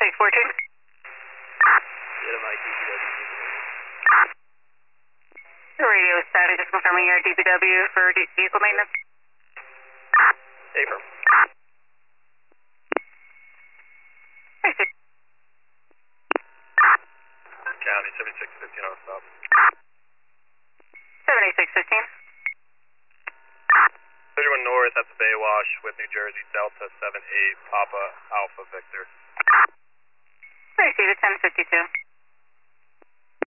842. Radio status, just confirming your DPW for vehicle maintenance. Affirm. County 7615 on stop. 7615. 31 North at the Baywash with New Jersey, Delta 78, Papa Alpha Victor. Receive it, 1052.